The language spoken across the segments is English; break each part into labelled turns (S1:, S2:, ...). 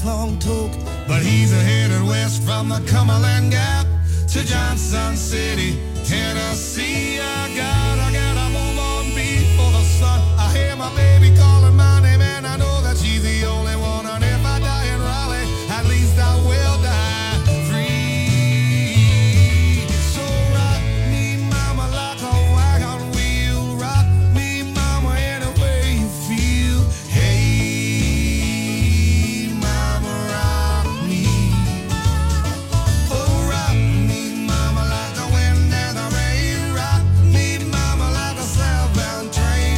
S1: lifelong talk. But he's headed west from the Cumberland Gap to Johnson City, Tennessee. I gotta move on before the sun. I hear my baby calling my name, and I know that she's the only one. And if I die in Raleigh, at least I will die free. So rock me, mama, like a wagon wheel. Rock me, mama, any way you feel. Hey, mama, rock me. Oh, rock me, mama, like the wind and the rain. Rock me, mama, like a southbound train.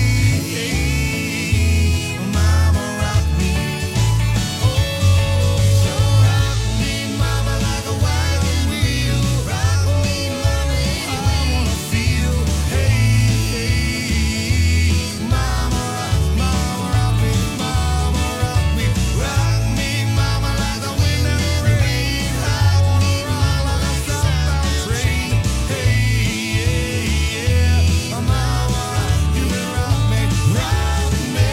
S1: Hey, mama, rock me. Oh, so rock me, mama, like a wagon wheel. Rock me, mama, I wanna feel. Hey, mama, rock me, mama, rock me. Rock me, mama, like the wind and the rain. I wanna ride like a southbound train. Hey, yeah, mama, you can rock me, rock me.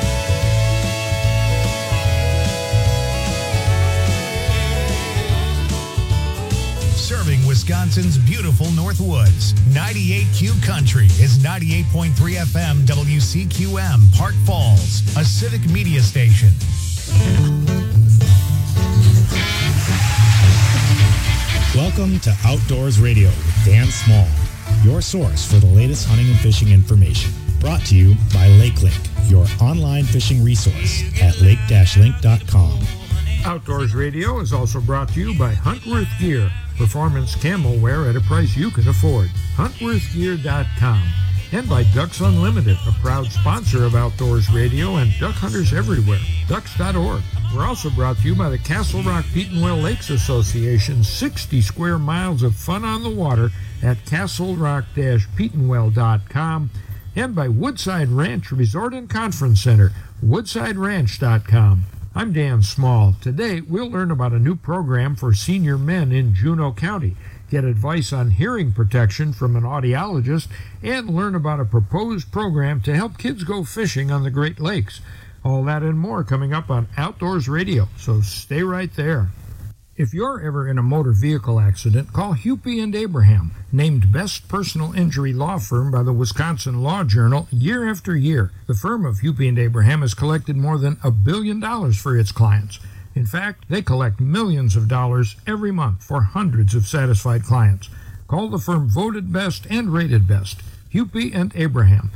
S2: Serving Wisconsin's beautiful North Woods. 98Q Country is 98.3 FM WCQM, Park Falls, a civic media station.
S3: Welcome to Outdoors Radio with Dan Small, your source for the latest hunting and fishing information. Brought to you by LakeLink, your online fishing resource at lake-link.com.
S4: Outdoors Radio is also brought to you by Huntworth Gear, performance camo wear at a price you can afford. HuntworthGear.com. And by Ducks Unlimited, a proud sponsor of Outdoors Radio and duck hunters everywhere. Ducks.org. We're also brought to you by the Castle Rock Petenwell Lakes Association, 60 square miles of fun on the water at castlerock-petenwell.com. And by Woodside Ranch Resort and Conference Center, woodsideranch.com. I'm Dan Small. Today, we'll learn about a new program for senior men in Juneau County, get advice on hearing protection from an audiologist, and learn about a proposed program to help kids go fishing on the Great Lakes. All that and more coming up on Outdoors Radio, so stay right there. If you're ever in a motor vehicle accident, call Hupy and Abraham, named Best Personal Injury Law Firm by the Wisconsin Law Journal year after year. The firm of Hupy and Abraham has collected more than $1 billion for its clients. In fact, they collect millions of dollars every month for hundreds of satisfied clients. Call the firm voted best and rated best, Hupy and Abraham,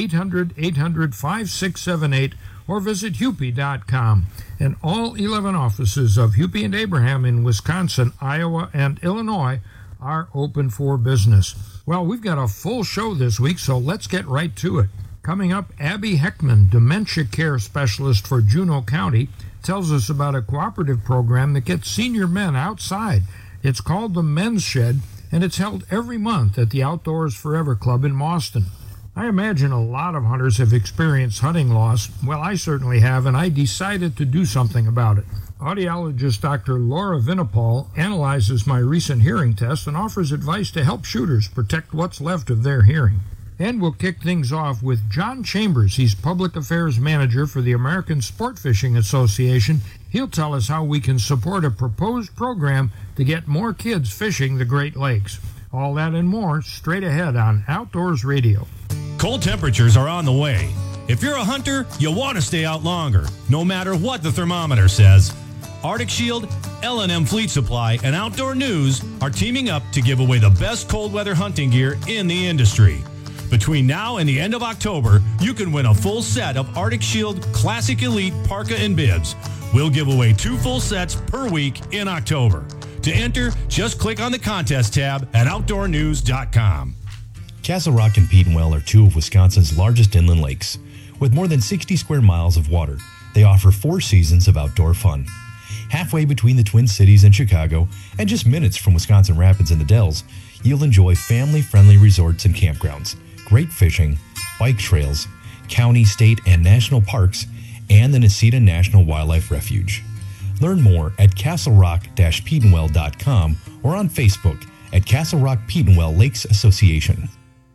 S4: 800-800-5678, or visit Hupy.com. And all 11 offices of Hupy and Abraham in Wisconsin, Iowa, and Illinois are open for business. Well, we've got a full show this week, so let's get right to it. Coming up, Abby Heckman, dementia care specialist for Juneau County, tells us about a cooperative program that gets senior men outside. It's called the Men's Shed, and it's held every month at the Outdoors Forever Club in Mauston. I imagine a lot of hunters have experienced hunting loss. Well, I certainly have, and I decided to do something about it. Audiologist Dr. Laura Vinopal analyzes my recent hearing test and offers advice to help shooters protect what's left of their hearing. And we'll kick things off with John Chambers. He's Public Affairs Manager for the American Sport Fishing Association. He'll tell us how we can support a proposed program to get more kids fishing the Great Lakes. All that and more straight ahead on Outdoors Radio.
S5: Cold temperatures are on the way. If you're a hunter, you'll want to stay out longer, no matter what the thermometer says. Arctic Shield, L&M Fleet Supply, and Outdoor News are teaming up to give away the best cold weather hunting gear in the industry. Between now and the end of October, you can win a full set of Arctic Shield Classic Elite Parka and Bibs. We'll give away 2 full sets per week in October. To enter, just click on the contest tab at OutdoorNews.com.
S6: Castle Rock and Petenwell are 2 of Wisconsin's largest inland lakes. With more than 60 square miles of water, they offer 4 seasons of outdoor fun. Halfway between the Twin Cities and Chicago, and just minutes from Wisconsin Rapids and the Dells, you'll enjoy family-friendly resorts and campgrounds, great fishing, bike trails, county, state, and national parks, and the Necedah National Wildlife Refuge. Learn more at castlerock-petenwell.com or on Facebook at Castle Rock Petenwell Lakes Association.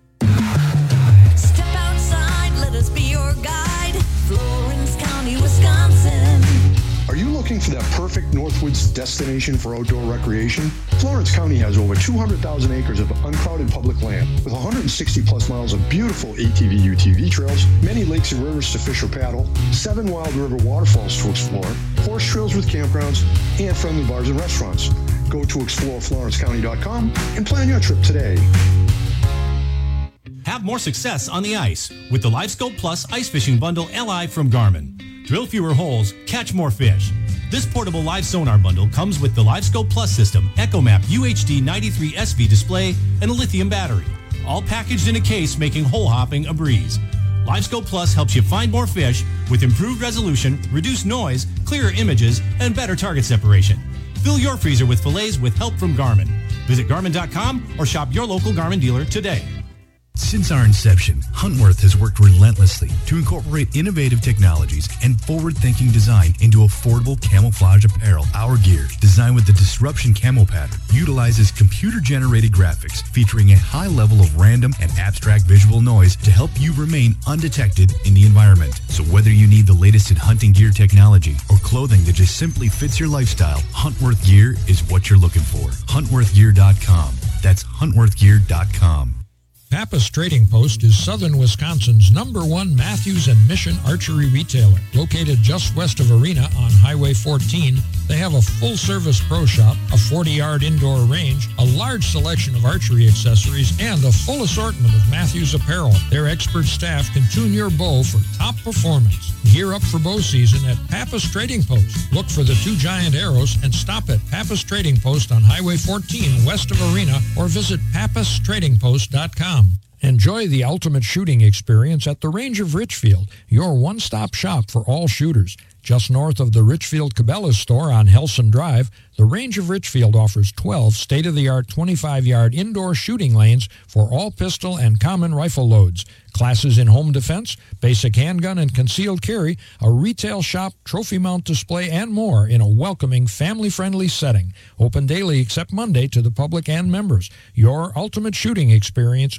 S7: Step outside, let us be your guide. Florence County, Wisconsin.
S8: Are
S7: you looking for that perfect Northwoods destination for outdoor recreation? Florence County has over 200,000 acres of uncrowded public land with 160 plus miles of beautiful ATV, UTV trails, many lakes and rivers to fish or paddle, 7 wild river waterfalls to explore, horse trails with campgrounds, and friendly bars and restaurants. Go to exploreflorencecounty.com and plan your trip today.
S5: Have more success on the ice with the LiveScope Plus Ice Fishing Bundle LI from Garmin. Drill fewer holes, catch more fish. This portable live sonar bundle comes with the LiveScope Plus system, EchoMap UHD 93 SV display, and a lithium battery. All packaged in a case, making hole hopping a breeze. LiveScope Plus helps you find more fish with improved resolution, reduced noise, clearer images, and better target separation. Fill your freezer with fillets with help from Garmin. Visit Garmin.com or shop your local Garmin dealer today.
S6: Since our inception, Huntworth has worked relentlessly to incorporate innovative technologies and forward-thinking design into affordable camouflage apparel. Our gear, designed with the Disruption camo pattern, utilizes computer-generated graphics featuring a high level of random and abstract visual noise to help you remain undetected in the environment. So whether you need the latest in hunting gear technology or clothing that just simply fits your lifestyle, Huntworth gear is what you're looking for. HuntworthGear.com. That's HuntworthGear.com.
S4: Pappas Trading Post is southern Wisconsin's #1 Matthews and Mission archery retailer. Located just west of Arena on Highway 14, they have a full-service pro shop, a 40-yard indoor range, a large selection of archery accessories, and a full assortment of Matthews apparel. Their expert staff can tune your bow for top performance. Gear up for bow season at Pappas Trading Post. Look for the 2 giant arrows and stop at Pappas Trading Post on Highway 14 west of Arena or visit pappastradingpost.com. Enjoy the ultimate shooting experience at the Range of Richfield, your one-stop shop for all shooters. Just north of the Richfield Cabela's store on Helson Drive, the Range of Richfield offers 12 state-of-the-art 25-yard indoor shooting lanes for all pistol and common rifle loads, classes in home defense, basic handgun and concealed carry, a retail shop, trophy mount display, and more in a welcoming, family-friendly setting. Open daily except Monday to the public and members. Your ultimate shooting experience,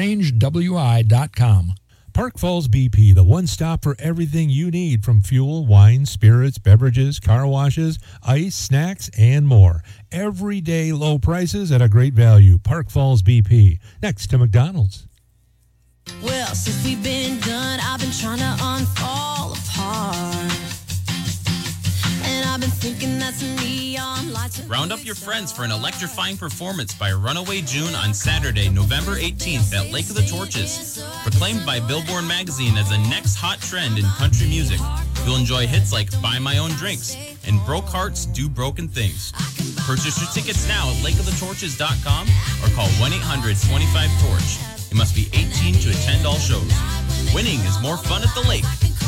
S4: therangewi.com.
S8: Park Falls BP, the one stop for everything you need from fuel, wine, spirits, beverages, car washes, ice, snacks, and more. Everyday low prices at a great value. Park Falls BP, next to McDonald's.
S9: Well, since we've been done, I've been trying to unfall apart. And I've been thinking that's neon lights.
S10: Round up your friends for an electrifying performance by Runaway June on Saturday, November 18th at Lake of the Torches. Proclaimed by Billboard magazine as the next hot trend in country music, you'll enjoy hits like Buy My Own Drinks and Broke Hearts Do Broken Things. Purchase your tickets now at lakeofthetorches.com or call 1-800-25-TORCH. You must be 18 to attend all shows. Winning is more fun at the lake.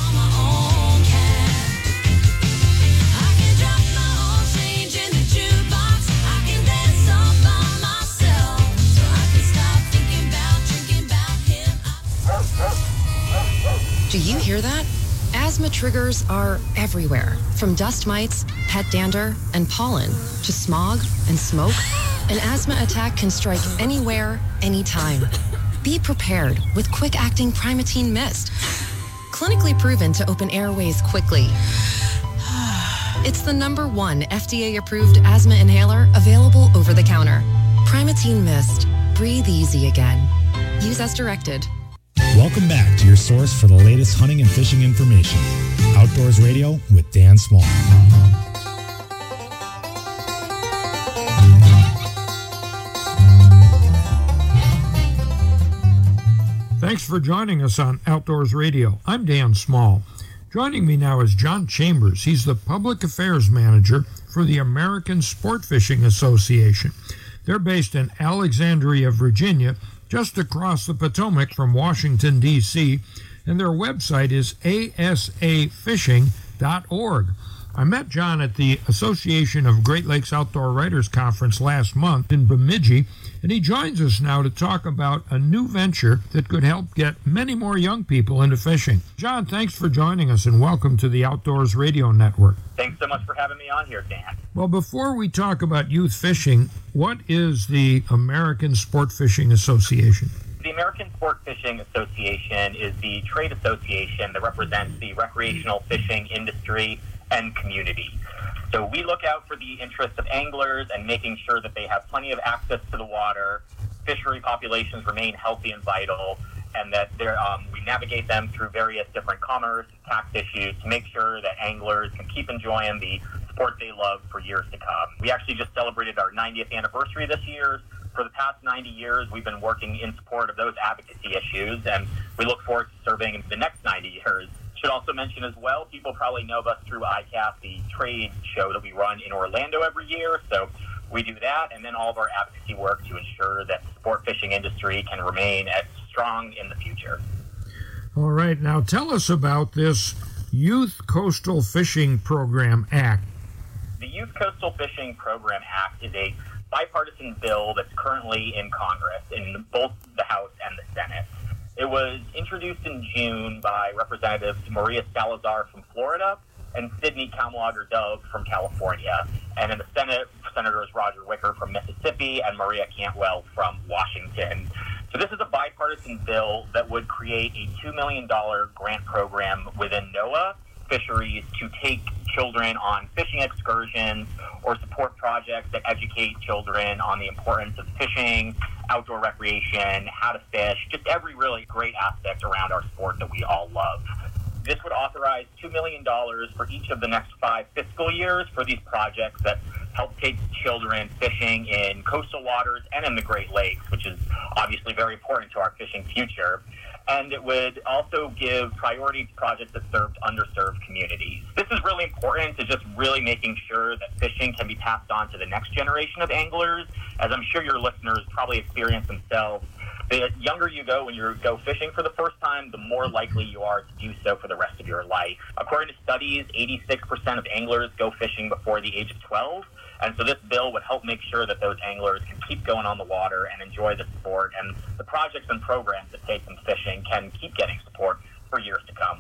S11: Do you hear that? Asthma triggers are everywhere, from dust mites, pet dander, and pollen, to smog and smoke. An asthma attack can strike anywhere, anytime. Be prepared with quick-acting Primatene Mist. Clinically proven to open airways quickly. It's the #1 FDA-approved asthma inhaler available over the counter. Primatene Mist. Breathe easy again. Use as directed.
S3: Welcome back to your source for the latest hunting and fishing information. Outdoors Radio with Dan Small.
S4: Thanks for joining us on Outdoors Radio. I'm Dan Small. Joining me now is John Chambers. He's the Public Affairs Manager for the American Sport Fishing Association. They're based in Alexandria, Virginia, just across the Potomac from Washington, D.C., and their website is asafishing.org. I met John at the Association of Great Lakes Outdoor Writers Conference last month in Bemidji, and he joins us now to talk about a new venture that could help get many more young people into fishing. John, thanks for joining us, and welcome to the Outdoors Radio Network.
S12: Thanks so much for having me on here, Dan.
S4: Well, before we talk about youth fishing, what is the American Sport Fishing Association?
S12: The American Sport Fishing Association is the trade association that represents the recreational fishing industry and community. So we look out for the interests of anglers and making sure that they have plenty of access to the water, fishery populations remain healthy and vital, and that we navigate them through various different commerce and tax issues to make sure that anglers can keep enjoying the sport they love for years to come. We actually just celebrated our 90th anniversary this year. For the past 90 years, we've been working in support of those advocacy issues, and we look forward to serving in the next 90 years. Should also mention as well, people probably know of us through ICAST, the trade show that we run in Orlando every year. So we do that, and then all of our advocacy work to ensure that the sport fishing industry can remain as strong in the future.
S4: All right, now tell us about this Youth Coastal Fishing Program Act.
S12: The Youth Coastal Fishing Program Act is a bipartisan bill that's currently in Congress, in both the House and the Senate. It was introduced in June by Representatives Maria Salazar from Florida and Sidney Kamlager-Dove from California. And in the Senate, Senators Roger Wicker from Mississippi and Maria Cantwell from Washington. So this is a bipartisan bill that would create a $2 million grant program within NOAA Fisheries to take children on fishing excursions or support projects that educate children on the importance of fishing, outdoor recreation, how to fish, just every really great aspect around our sport that we all love. This would authorize $2 million for each of the next 5 fiscal years for these projects that help take children fishing in coastal waters and in the Great Lakes, which is obviously very important to our fishing future. And it would also give priority to projects that served underserved communities. This is really important to just really making sure that fishing can be passed on to the next generation of anglers, as I'm sure your listeners probably experience themselves. The younger you go when you go fishing for the first time, the more likely you are to do so for the rest of your life. According to studies, 86% of anglers go fishing before the age of 12. And so this bill would help make sure that those anglers can keep going on the water and enjoy the sport, and the projects and programs that take them fishing can keep getting support for years to come.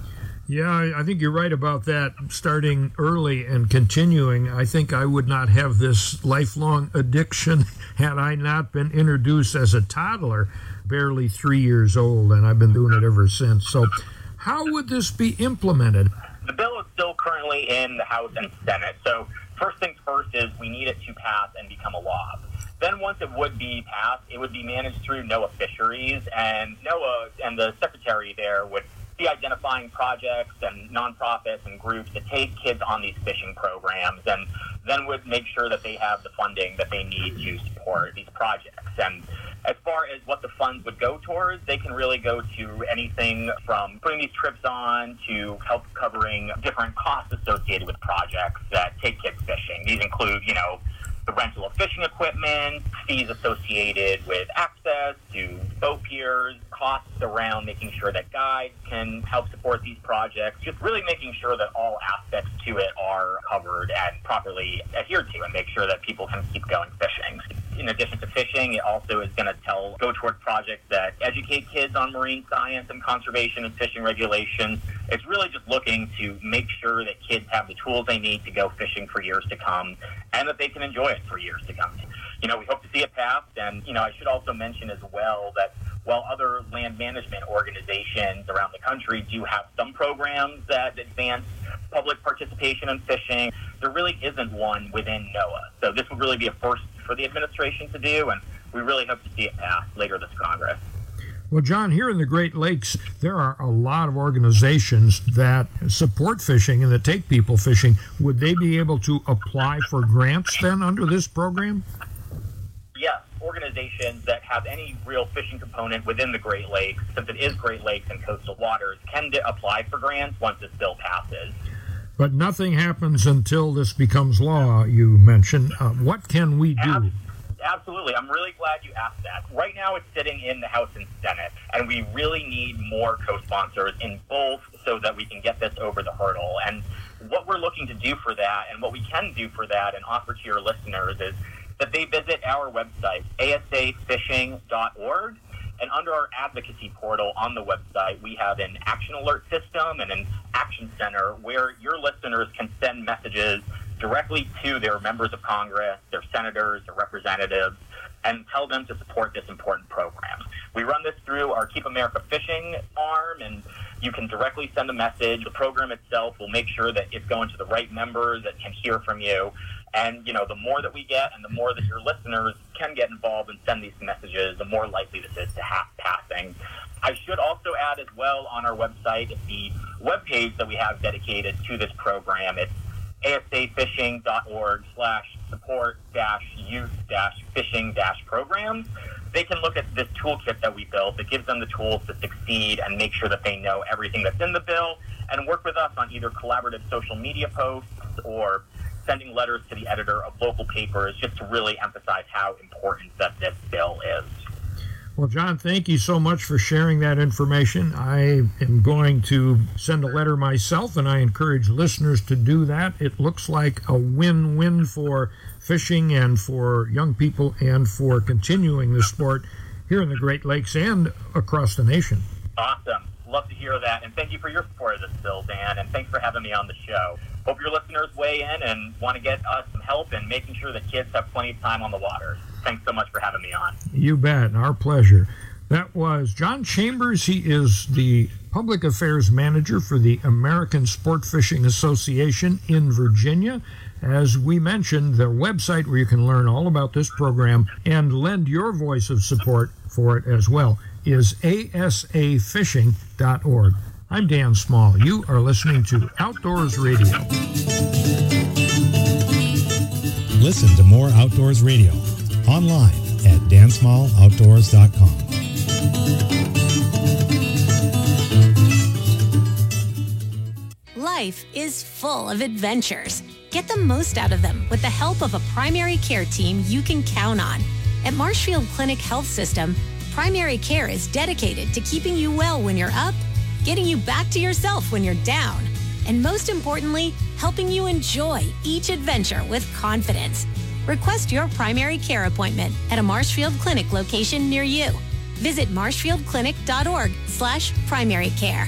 S4: Yeah, I think you're right about that, starting early and continuing. I think I would not have this lifelong addiction had I not been introduced as a toddler, barely 3 years old, and I've been doing it ever since. So how would this be implemented?
S12: The bill is still currently in the House and Senate. So first things first is we need it to pass and become a law. Then once it would be passed, it would be managed through NOAA Fisheries, and NOAA and the secretary there would be identifying projects and nonprofits and groups that take kids on these fishing programs, and then would make sure that they have the funding that they need to support these projects. And as far as what the funds would go towards, they can really go to anything from putting these trips on to help covering different costs associated with projects that take kids fishing. These include, the rental of fishing equipment, fees associated with access to boat piers, costs around making sure that guides can help support these projects, just really making sure that all aspects to it are covered and properly adhered to, and make sure that people can keep going fishing. In addition to fishing, it also is going to go toward projects that educate kids on marine science and conservation and fishing regulations. It's really just looking to make sure that kids have the tools they need to go fishing for years to come, and that they can enjoy it for years to come. We hope to see it passed, and, I should also mention as well that while other land management organizations around the country do have some programs that advance public participation in fishing, there really isn't one within NOAA. So this would really be a first for the administration to do, and we really hope to see it passed later this Congress.
S4: Well, John, here in the Great Lakes, there are a lot of organizations that support fishing and that take people fishing. Would they be able to apply for grants then under this program?
S12: Yes, organizations that have any real fishing component within the Great Lakes, since it is Great Lakes and coastal waters, can apply for grants once this bill passes.
S4: But nothing happens until this becomes law, you mentioned. What can we do?
S12: Absolutely. I'm really glad you asked that. Right now it's sitting in the House and Senate, and we really need more co-sponsors in both so that we can get this over the hurdle. And what we're looking to do for that, and what we can do for that and offer to your listeners, is that they visit our website, asafishing.org. And under our advocacy portal on the website, we have an action alert system and an action center where your listeners can send messages directly to their members of Congress, their senators, their representatives, and tell them to support this important program. We run this through our Keep America Fishing arm, and you can directly send a message. The program itself will make sure that it's going to the right members that can hear from you. And, the more that we get and the more that your listeners can get involved and send these messages, the more likely this is to have passing. I should also add as well on our website, the webpage that we have dedicated to this program. It's asafishing.org/support-youth-fishing-programs. They can look at this toolkit that we built that gives them the tools to succeed and make sure that they know everything that's in the bill, and work with us on either collaborative social media posts or sending letters to the editor of local papers, just to really emphasize how important that this bill is.
S4: Well, John, thank you so much for sharing that information. I am going to send a letter myself, and I encourage listeners to do that. It looks like a win-win for fishing and for young people and for continuing the sport here in the Great Lakes and across the nation.
S12: Awesome. Love to hear that. And thank you for your support of this bill, Dan, and thanks for having me on the show. Hope your listeners weigh in and want to get us some help in making sure that kids have plenty of time on the water. Thanks so much for having me on.
S4: You bet. Our pleasure. That was John Chambers. He is the Public Affairs Manager for the American Sport Fishing Association in Virginia. As we mentioned, their website where you can learn all about this program and lend your voice of support for it as well is asafishing.org. I'm Dan Small. You are listening to Outdoors Radio.
S3: Listen to more Outdoors Radio online at dansmalloutdoors.com.
S13: Life is full of adventures. Get the most out of them with the help of a primary care team you can count on. At Marshfield Clinic Health System, primary care is dedicated to keeping you well when you're up, getting you back to yourself when you're down, and most importantly, helping you enjoy each adventure with confidence. Request your primary care appointment at a Marshfield Clinic location near you. Visit marshfieldclinic.org/primary care.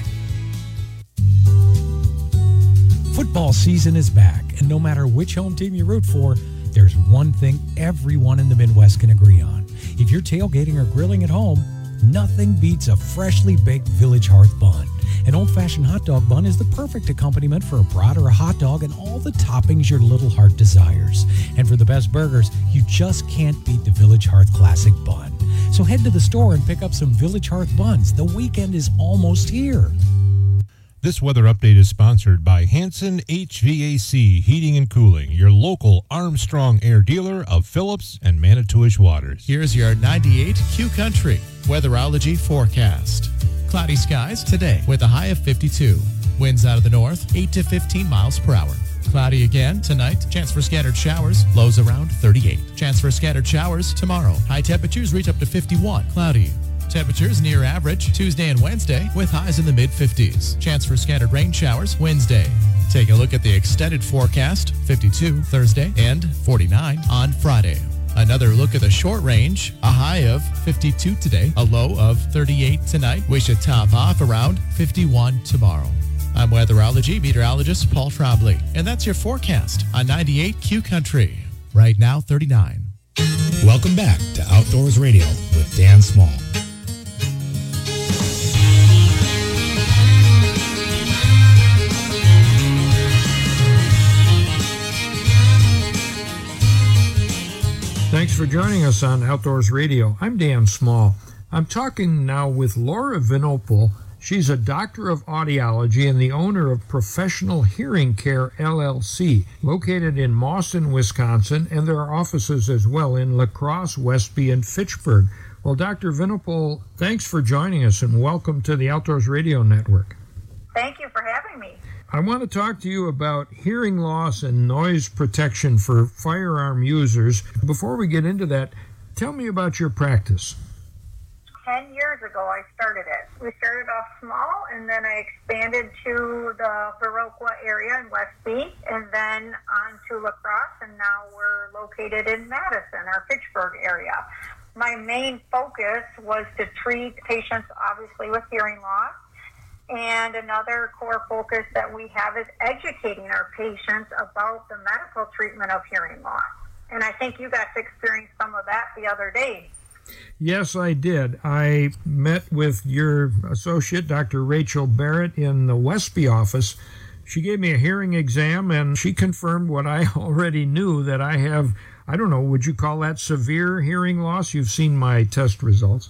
S14: Football season is back, and no matter which home team you root for, there's one thing everyone in the Midwest can agree on. If you're tailgating or grilling at home, nothing beats a freshly baked Village Hearth bun. An old-fashioned hot dog bun is the perfect accompaniment for a brat or a hot dog and all the toppings your little heart desires. And for the best burgers, you just can't beat the Village Hearth Classic Bun. So head to the store and pick up some Village Hearth buns. The weekend is almost here.
S8: This weather update is sponsored by Hanson HVAC Heating and Cooling, your local Armstrong Air dealer of Phillips and Manitowish waters.
S15: Here's your 98 Q Country weatherology forecast. Cloudy skies today with a high of 52. Winds out of the north, 8 to 15 miles per hour. Cloudy again tonight. Chance for scattered showers. Lows around 38. Chance for scattered showers tomorrow. High temperatures reach up to 51. Cloudy. Temperatures near average Tuesday and Wednesday with highs in the mid-50s. Chance for scattered rain showers Wednesday. Take a look at the extended forecast. 52 Thursday and 49 on Friday. Another look at the short range. A high of 52 today, a low of 38 tonight. We should top off around 51 tomorrow. I'm weatherology meteorologist Paul Trombley, and that's your forecast on 98 Q Country. Right now, 39.
S3: Welcome back to Outdoors Radio with Dan Small.
S4: Thanks for joining us on Outdoors Radio. I'm Dan Small. I'm talking now with Laura Vinopal. She's a doctor of audiology and the owner of Professional Hearing Care, LLC, located in Mauston, Wisconsin, and there are offices as well in La Crosse, Westby, and Fitchburg. Well, Dr. Vinopal, thanks for joining us and welcome to the Outdoors Radio Network.
S16: Thank you for having me.
S4: I want to talk to you about hearing loss and noise protection for firearm users. Before we get into that, tell me about your practice.
S16: 10 years ago, I started it. We started off small, and then I expanded to the Viroqua area in Westby, and then on to La Crosse, and now we're located in Madison, our Fitchburg area. My main focus was to treat patients, obviously, with hearing loss. And another core focus that we have is educating our patients about the medical treatment of hearing loss. And I think you got to experience some of that the other day.
S4: Yes, I did. I met with your associate, Dr. Rachel Barrett, in the Westby office. She gave me a hearing exam, and she confirmed what I already knew, that I have, I don't know, would you call that severe hearing loss? You've seen my test results.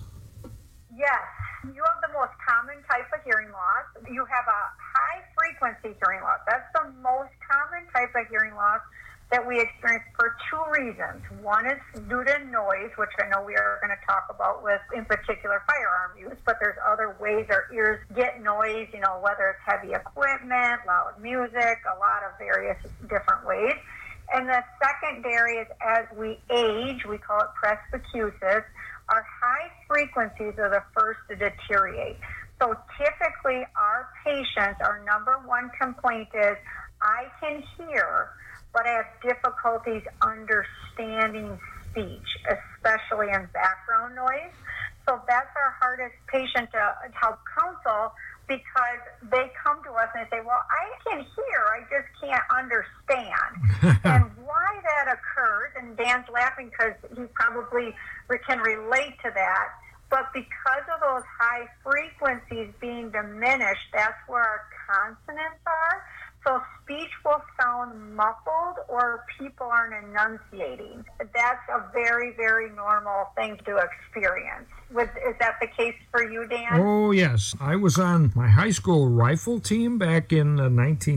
S16: Yes, you have the most common type of hearing loss. You have a high-frequency hearing loss. That's the most common type of hearing loss that we experience for two reasons. One is due to noise, which I know we are going to talk about with, in particular, firearm use, but there's other ways our ears get noise, whether it's heavy equipment, loud music, a lot of various different ways. And the secondary is, as we age, we call it presbycusis, our high frequencies are the first to deteriorate. So typically our patients, our number one complaint is, I can hear, but I have difficulties understanding speech, especially in background noise. So that's our hardest patient to help counsel, because they come to us and they say, well, I can hear, I just can't understand. And why that occurs, and Dan's laughing because he probably can relate to that, but because of those high frequencies being diminished, that's where our consonants are. So speech will sound muffled, or people aren't enunciating. That's a very, very normal thing to experience. Is that the case for you, Dan?
S4: Oh, yes. I was on my high school rifle team back in the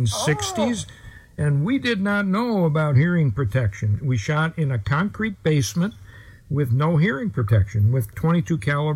S4: 1960s, and we did not know about hearing protection. We shot in a concrete basement with no hearing protection, with 22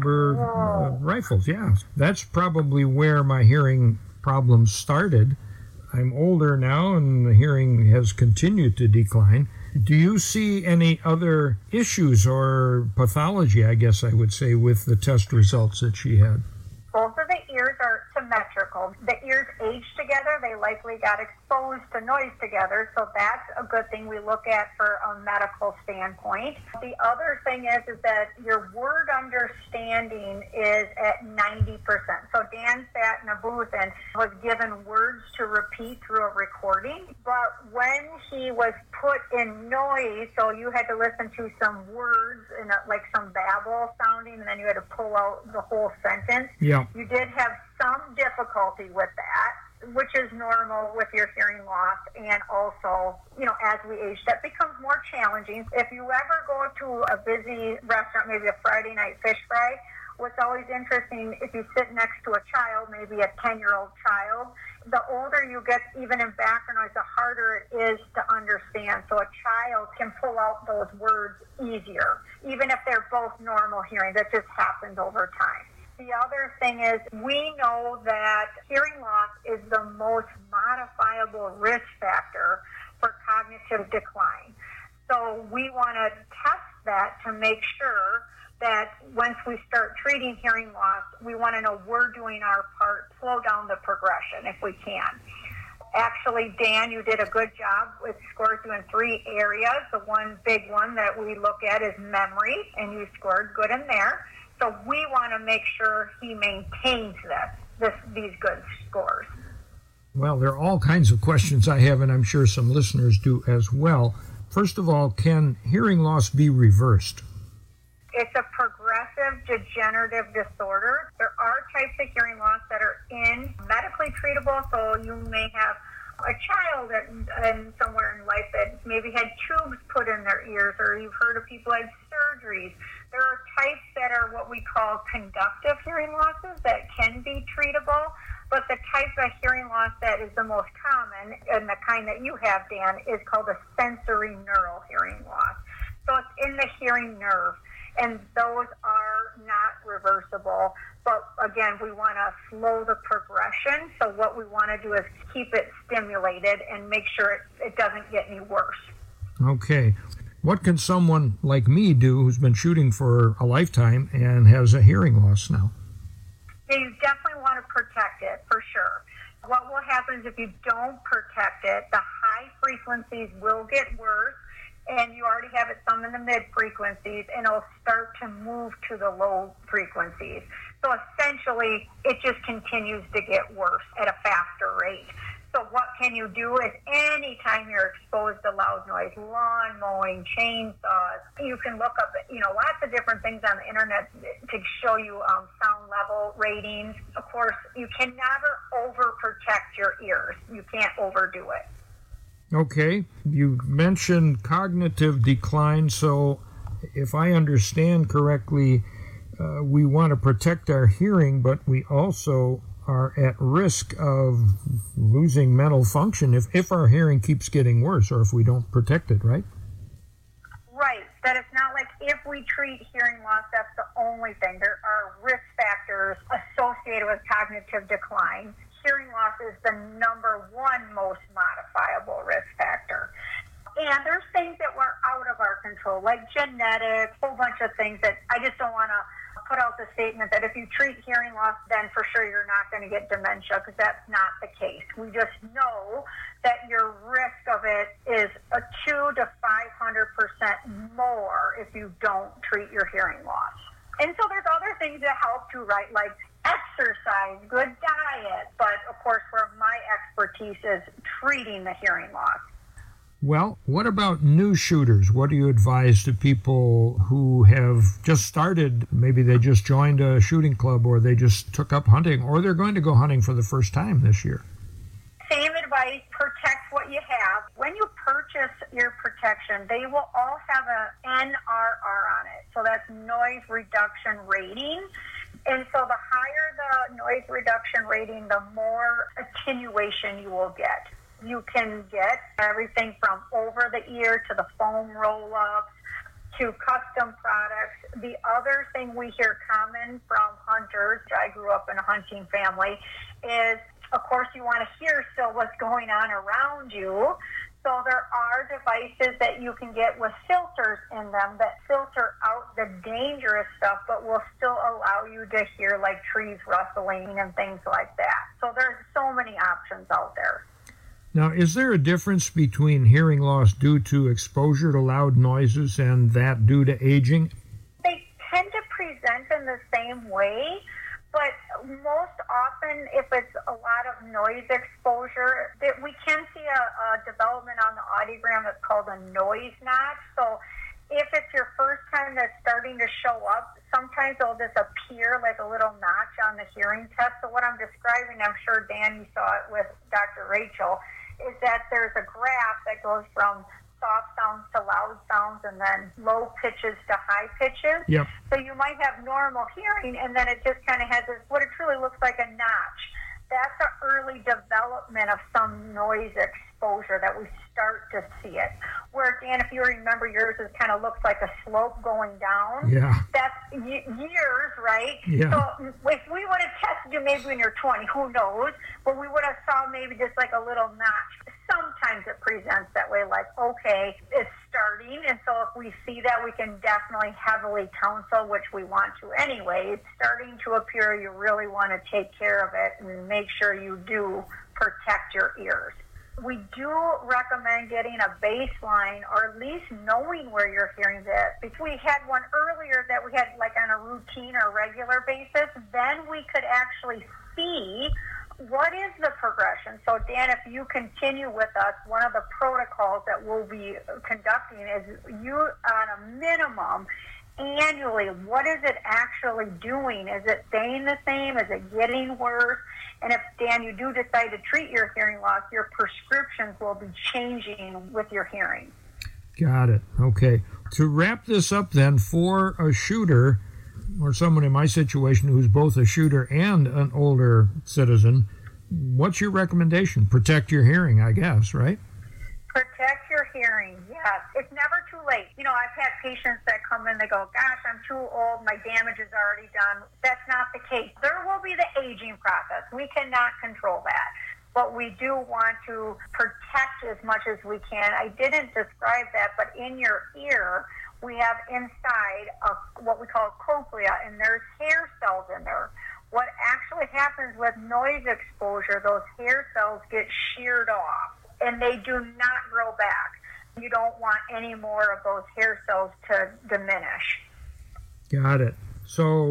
S4: caliber rifles. Yeah, that's probably where my hearing problems started. I'm older now, and the hearing has continued to decline. Do you see any other issues or pathology, I guess I would say, with the test results that she had?
S16: Both of the ears are symmetrical. The ears age together. They likely got exposed to noise together, so that's a good thing we look at for a medical standpoint. The other thing is that your word understanding is at 90%. So Dan sat in a booth and was given words to repeat through a recording, but when he was put in noise, so you had to listen to some words in like some babble sounding, and then you had to pull out the whole sentence.
S4: Yeah.
S16: You did have some difficulty with that, which is normal with your hearing loss, and also, as we age, that becomes more challenging. If you ever go to a busy restaurant, maybe a Friday night fish fry, what's always interesting, if you sit next to a child, maybe a 10-year-old child, the older you get, even in background noise, the harder it is to understand. So a child can pull out those words easier, even if they're both normal hearing. That just happens over time. The other thing is, we know that hearing loss is the most modifiable risk factor for cognitive decline. So we want to test that to make sure that once we start treating hearing loss, we want to know we're doing our part, slow down the progression if we can. Actually, Dan, you did a good job with scores in 3 areas. The one big one that we look at is memory, and you scored good in there. So we want to make sure he maintains these good scores.
S4: Well, there are all kinds of questions I have, and I'm sure some listeners do as well. First of all, can hearing loss be reversed?
S16: It's a progressive degenerative disorder. There are types of hearing loss that are medically treatable, so you may have a child and somewhere in life that maybe had tubes put in their ears, or you've heard of people had surgeries. There are types that are what we call conductive hearing losses that can be treatable, but the type of hearing loss that is the most common, and the kind that you have, Dan, is called a sensory neural hearing loss. So it's in the hearing nerve, and those are not reversible. But again, we want to slow the progression. So what we want to do is keep it stimulated and make sure it doesn't get any worse.
S4: Okay. What can someone like me do who's been shooting for a lifetime and has a hearing loss now?
S16: You definitely want to protect it, for sure. What will happen is if you don't protect it, the high frequencies will get worse, and you already have it some in the mid frequencies, and it'll start to move to the low frequencies. So essentially, it just continues to get worse at a faster rate. So what can you do is anytime you're exposed to loud noise, lawn mowing, chainsaws, you can look up, lots of different things on the internet to show you sound level ratings. Of course, you can never overprotect your ears. You can't overdo it.
S4: Okay, you mentioned cognitive decline, so if I understand correctly, we want to protect our hearing, but we also are at risk of losing mental function if our hearing keeps getting worse or if we don't protect it, right?
S16: Right. That it's not like if we treat hearing loss, that's the only thing. There are risk factors associated with cognitive decline. Hearing loss is the number one most modifiable risk factor. And there's things that were out of our control, like genetics, a whole bunch of things that I just don't want to put out the statement that if you treat hearing loss, then for sure you're not going to get dementia, because that's not the case. We just know that your risk of it is a 200 to 500% more if you don't treat your hearing loss. And so there's other things that help too, right? Like exercise, good diet. But of course, where my expertise is treating the hearing loss.
S4: Well, what about new shooters? What do you advise to people who have just started? Maybe they just joined a shooting club, or they just took up hunting, or they're going to go hunting for the first time this year.
S16: Same advice, protect what you have. When you purchase your protection, they will all have an NRR on it. So that's noise reduction rating. And so the higher the noise reduction rating, the more attenuation you will get. You can get everything from over the ear to the foam roll-ups to custom products. The other thing we hear common from hunters, I grew up in a hunting family, is, of course, you want to hear still what's going on around you. So there are devices that you can get with filters in them that filter out the dangerous stuff, but will still allow you to hear like trees rustling and things like that. So there's so many options out there.
S4: Now, is there a difference between hearing loss due to exposure to loud noises and that due to aging?
S16: They tend to present in the same way, but most often if it's a lot of noise exposure, that we can see a development on the audiogram that's called a noise notch. So if it's your first time that's starting to show up, sometimes it'll disappear like a little notch on the hearing test. So what I'm describing, I'm sure, Dan, you saw it with Dr. Rachel, is that there's a graph that goes from soft sounds to loud sounds and then low pitches to high pitches.
S4: Yep.
S16: So you might have normal hearing, and then it just kind of has this, what it truly looks like a notch. That's the early development of some noise exposure that we start to see it. Where, Dan, if you remember, yours is kind of looks like a slope going down.
S4: Yeah.
S16: That's years, right?
S4: Yeah.
S16: So if we would have tested you maybe when you're 20, who knows? But we would have saw maybe just like a little notch. Sometimes it presents that way, like, okay, it's starting. And so if we see that, we can definitely heavily counsel, which we want to anyway. It's starting to appear you really want to take care of it and make sure you do protect your ears. We do recommend getting a baseline, or at least knowing where your hearing's at. If we had one earlier that we had like on a routine or regular basis, then we could actually see what is the progression. So, Dan, if you continue with us, one of the protocols that we'll be conducting is you, on a minimum, annually, what is it actually doing? Is it staying the same? Is it getting worse? And if, Dan, you do decide to treat your hearing loss, your prescriptions will be changing with your hearing.
S4: Got it. Okay. To wrap this up then, for a shooter, or someone in my situation who's both a shooter and an older citizen, what's your recommendation? Protect your hearing, I guess, right?
S16: Protect your hearing, yes. It's never too late. You know, I've had patients that come in, they go, gosh, I'm too old, my damage is already done. That's not the case. There will be the aging process. We cannot control that. But we do want to protect as much as we can. I didn't describe that, but in your ear, we have inside what we call cochlea, and there's hair cells in there. What actually happens with noise exposure, those hair cells get sheared off, and they do not grow back. You don't want any more of those hair cells to diminish.
S4: Got it. So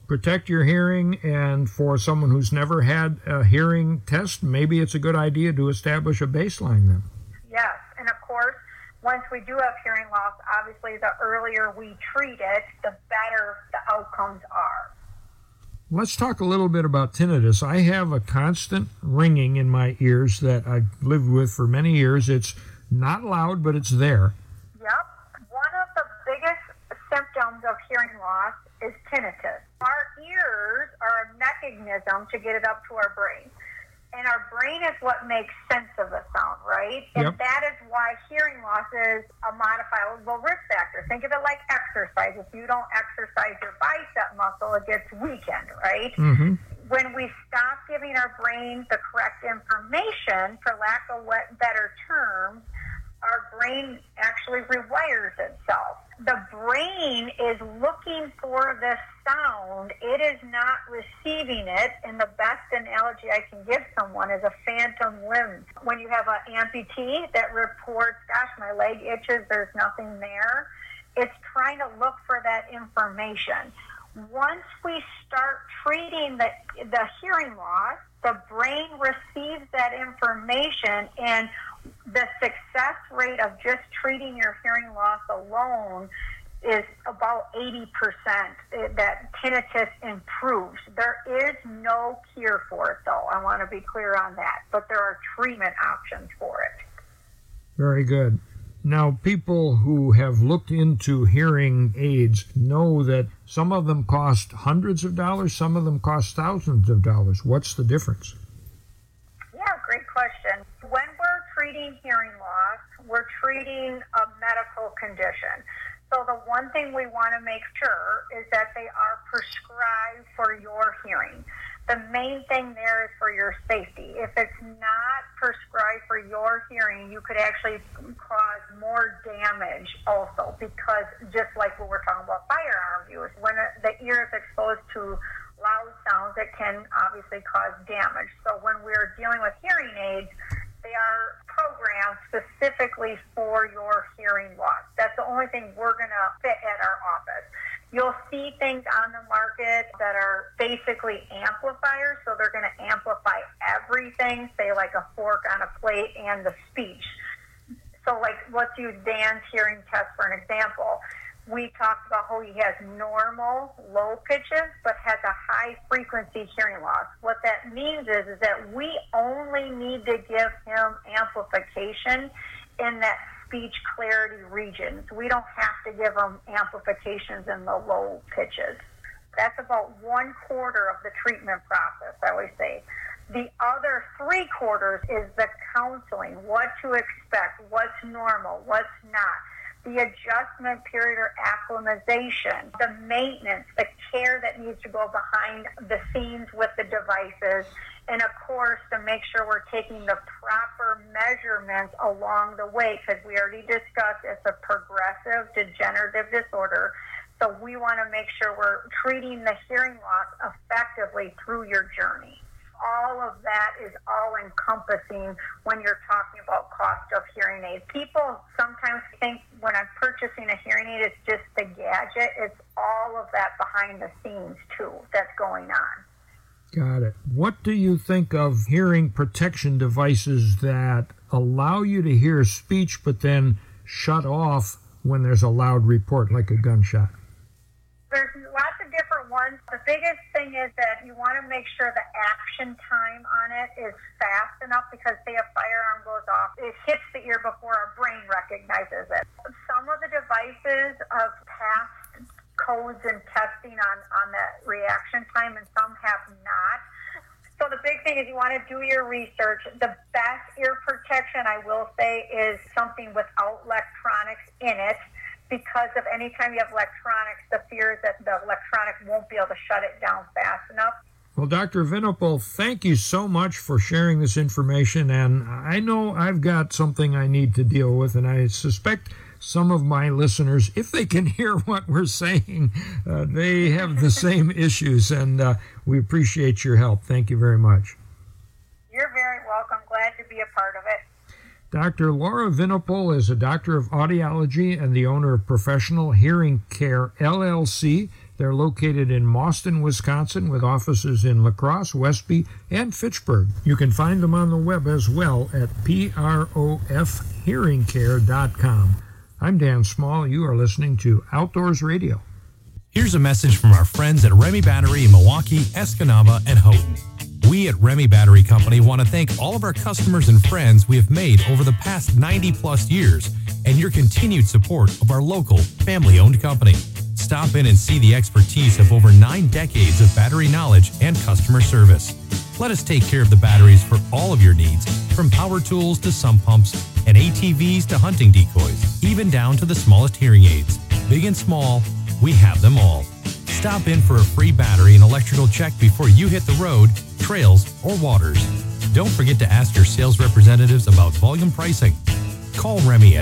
S4: protect your hearing, and for someone who's never had a hearing test, maybe it's a good idea to establish a baseline then.
S16: Yes, and of course, once we do have hearing loss, obviously the earlier we treat it, the better the outcomes are.
S4: Let's talk a little bit about tinnitus. I have a constant ringing in my ears that I've lived with for many years. It's not loud, but it's there.
S16: Yep. One of the biggest symptoms of hearing loss is tinnitus. Our ears are a mechanism to get it up to our brain. And our brain is what makes sense of the sound, right?
S4: Yep.
S16: And that is why hearing loss is a modifiable risk factor. Think of it like exercise. If you don't exercise your bicep muscle, it gets weakened, right?
S4: Mm-hmm.
S16: When we stop giving our brain the correct information, for lack of better terms, our brain actually rewires itself. The brain is looking for this sound. It is not receiving it. And the best analogy I can give someone is a phantom limb. When you have an amputee that reports, gosh, my leg itches, there's nothing there, it's trying to look for that information. Once we start treating the hearing loss, the brain receives that information, and the success rate of just treating your hearing loss alone is about 80%, that tinnitus improves. There is no cure for it, though. I want to be clear on that. But there are treatment options for it.
S4: Very good. Now, people who have looked into hearing aids know that some of them cost hundreds of dollars, some of them cost thousands of dollars. What's the difference?
S16: Yeah, great question. When we're treating hearing loss, we're treating a medical condition. So the one thing we want to make sure is that they are prescribed for your hearing. The main thing there is for your safety. If it's not prescribed for your hearing, you could actually cause more damage also, because just like when we're talking about firearm use, when the ear is exposed to loud sounds, it can obviously cause damage. So when we're dealing with hearing aids, they are programmed specifically for your hearing loss. That's the only thing we're going to fit at our office. You'll see things on the market that are basically amplifiers, so they're going to amplify everything, say like a fork on a plate and the speech. So like, let's use Dan's hearing test for an example. We talked about how he has normal low pitches, but has a high frequency hearing loss. What that means is that we only need to give him amplification in that speech clarity regions. We don't have to give them amplifications in the low pitches. That's about 1/4 of the treatment process, I always say. The other 3/4 is the counseling, what to expect, what's normal, what's not, the adjustment period or acclimatization, the maintenance, the care that needs to go behind the scenes with the devices, and of course to make sure we're taking the proper measurements along the way, because we already discussed it's a progressive degenerative disorder. So we want to make sure we're treating the hearing loss effectively through your journey. All of that is all-encompassing when you're talking about cost of hearing aids. People sometimes think when I'm purchasing a hearing aid, it's just the gadget. It's all of that behind the scenes, too, that's going on.
S4: Got it. What do you think of hearing protection devices that allow you to hear speech but then shut off when there's a loud report, like a gunshot?
S16: There's lots of different ones. The biggest thing is that you want to make sure the action time on it is fast enough, because say a firearm goes off, it hits the ear before our brain recognizes it. Some of the devices have passed codes and testing on that reaction time, and some have not. So the big thing is you want to do your research. The best ear protection, I will say, is something without electronics in it, because of any time you have electronics, the fear is that the electronic won't be able to shut it down fast enough.
S4: Well, Dr. Venable, thank you so much for sharing this information, and I know I've got something I need to deal with, and I suspect some of my listeners, if they can hear what we're saying, they have the same issues, and we appreciate your help. Thank you very much.
S16: You're very welcome. Glad to be a part of it.
S4: Dr. Laura Venable is a doctor of audiology and the owner of Professional Hearing Care, LLC. They're located in Mauston, Wisconsin, with offices in La Crosse, Westby, and Fitchburg. You can find them on the web as well at profhearingcare.com. I'm Dan Small. You are listening to Outdoors Radio.
S5: Here's a message from our friends at Remy Battery in Milwaukee, Escanaba, and Houghton. We at Remy Battery Company want to thank all of our customers and friends we have made over the past 90-plus years and your continued support of our local, family-owned company. Stop in and see the expertise of over 9 decades of battery knowledge and customer service. Let us take care of the batteries for all of your needs, from power tools to sump pumps and ATVs to hunting decoys, even down to the smallest hearing aids. Big and small, we have them all. Stop in for a free battery and electrical check before you hit the road, trails, or waters. Don't forget to ask your sales representatives about volume pricing. Call Remy at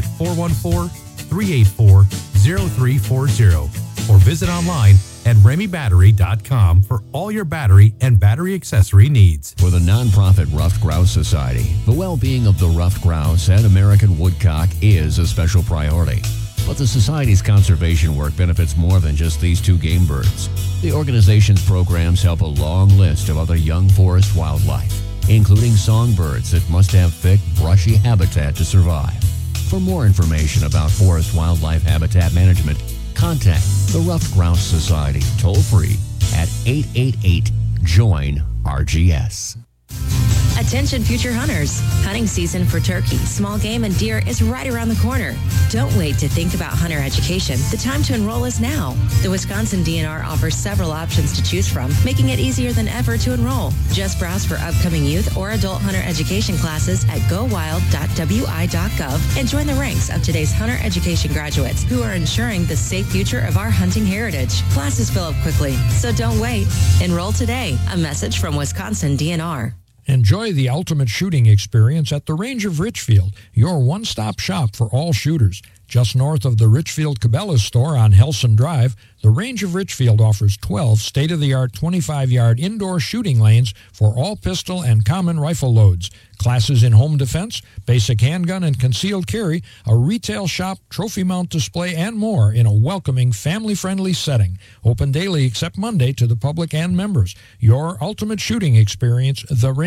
S5: 414-384-0340 or visit online at RemyBattery.com for all your battery and battery accessory needs.
S17: For the nonprofit Ruffed Grouse Society, the well-being of the ruffed grouse and American woodcock is a special priority. But the Society's conservation work benefits more than just these two game birds. The organization's programs help a long list of other young forest wildlife, including songbirds that must have thick, brushy habitat to survive. For more information about forest wildlife habitat management, contact the Ruffed Grouse Society toll-free at 888-JOIN-RGS.
S18: Attention future hunters. Hunting season for turkey, small game, and deer is right around the corner. Don't wait to think about hunter education. The time to enroll is now. The Wisconsin DNR offers several options to choose from, making it easier than ever to enroll. Just browse for upcoming youth or adult hunter education classes at gowild.wi.gov and join the ranks of today's hunter education graduates who are ensuring the safe future of our hunting heritage. Classes fill up quickly, so don't wait. Enroll today. A message from Wisconsin DNR.
S4: Enjoy the ultimate shooting experience at the Range of Richfield, your one-stop shop for all shooters. Just north of the Richfield Cabela's store on Helson Drive, the Range of Richfield offers 12 state-of-the-art 25-yard indoor shooting lanes for all pistol and common rifle loads. Classes in home defense, basic handgun and concealed carry, a retail shop, trophy mount display, and more in a welcoming, family-friendly setting. Open daily except Monday to the public and members. Your ultimate shooting experience,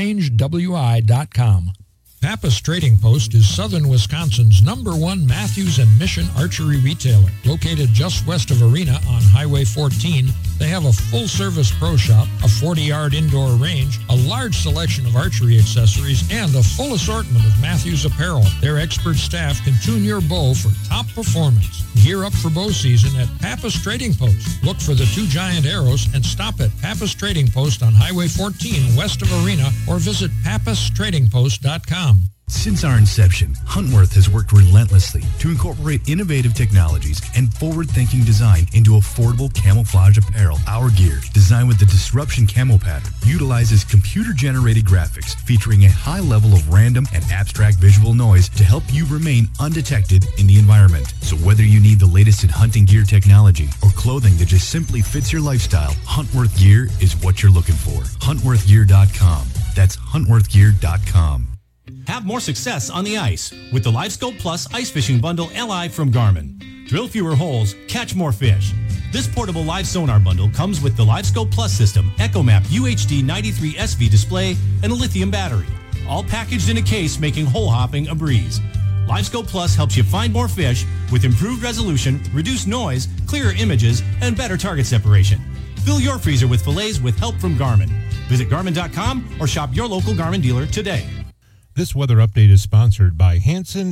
S4: therangewi.com. Pappas Trading Post is southern Wisconsin's #1 Matthews and Mission archery retailer. Located just west of Arena on Highway 14, they have a full-service pro shop, a 40-yard indoor range, a large selection of archery accessories, and a full assortment of Matthews apparel. Their expert staff can tune your bow for top performance. Gear up for bow season at Pappas Trading Post. Look for the 2 giant arrows and stop at Pappas Trading Post on Highway 14 west of Arena or visit pappastradingpost.com.
S6: Since our inception, Huntworth has worked relentlessly to incorporate innovative technologies and forward-thinking design into affordable camouflage apparel. Our gear, designed with the Disruption Camo pattern, utilizes computer-generated graphics featuring a high level of random and abstract visual noise to help you remain undetected in the environment. So whether you need the latest in hunting gear technology or clothing that just simply fits your lifestyle, Huntworth Gear is what you're looking for. HuntworthGear.com. That's HuntworthGear.com.
S5: Have more success on the ice with the LiveScope Plus Ice Fishing Bundle LI from Garmin. Drill fewer holes, catch more fish. This portable live sonar bundle comes with the LiveScope Plus system, EchoMap UHD 93 SV display, and a lithium battery. All packaged in a case, making hole hopping a breeze. LiveScope Plus helps you find more fish with improved resolution, reduced noise, clearer images, and better target separation. Fill your freezer with fillets with help from Garmin. Visit Garmin.com or shop your local Garmin dealer today.
S8: This weather update is sponsored by Hanson